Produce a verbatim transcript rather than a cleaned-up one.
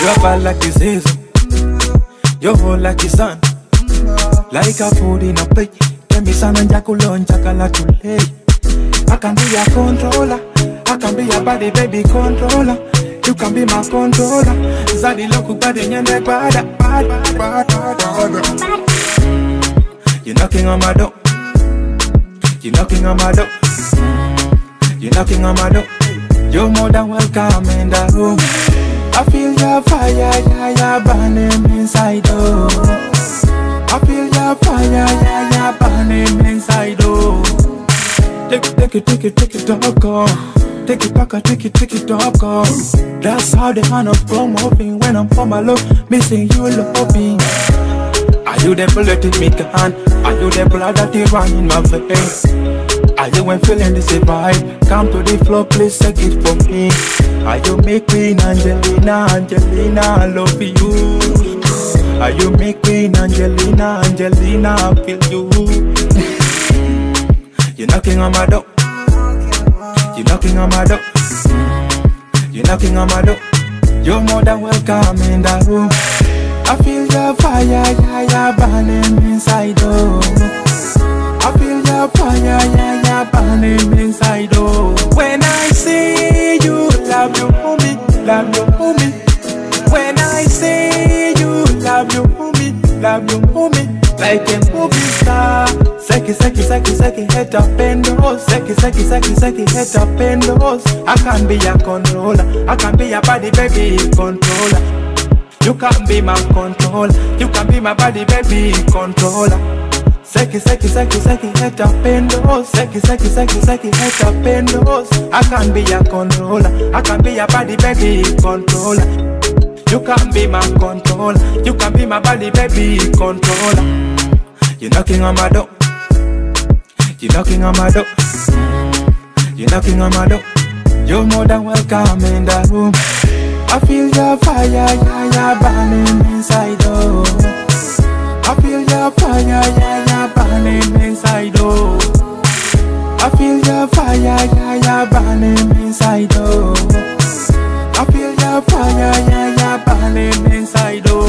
You're bad like the season. You're hot like the sun. Like a food in a plate. Can be sun and jaculon, chakala to lay. I can be your controller. I can be your body, baby controller. You can be my controller. Zadi loku badi nyende bada, bada, bada, bada. You're knocking on my door. You're knocking on my door. You're knocking on my door. You're more than welcome in the room. I feel your fire, yeah, yeah, burning inside, oh. I feel your fire, yeah, yeah, burning inside, oh. Take it, take it, take it, take it, dog, oh. Take it back, take it, take it, dog, oh. That's how the hand of from moving when I'm for my love, missing you loving. Are you the bullet in me can? Are you the blood that is running my veins? Are you when feeling this vibe? Come to the floor, please take it for me. Are you me queen Angelina, Angelina, I love you. Are you me queen Angelina, Angelina, I feel you. You're knocking on my door. You're knocking on my door. You're knocking on my door. You're more than welcome in the room. I feel your fire, yeah, yeah, burning inside, oh. I feel your fire, yeah, yeah, burning inside, oh. When I see you, love you, homie, love you, homie. When I see you, love you, homie, love you, homie. Like a movie star. Seki, seki, seki, seki, head up and rose. Seki, seki, seki, seki, head up and rose. I can be your controller. I can be your body, baby, controller. You can be my controller. You can be my body, baby, controller. Seki, seki, seki, seki, head up and rose. Seki, seki, seki, seki, head up and rose. I can be your controller. I can be your body, baby, controller. You can be my controller. You can be my body, baby, controller. You're knocking on my door. You're knocking on my door. You're knocking on my door. You're more than welcome in the room. I feel your fire, yeah, yeah, burning inside, oh. I feel your fire, yeah, yeah, burning inside, oh. I feel your fire, yeah, yeah, burning inside, oh. I feel your fire, yeah, yeah, burning inside, oh.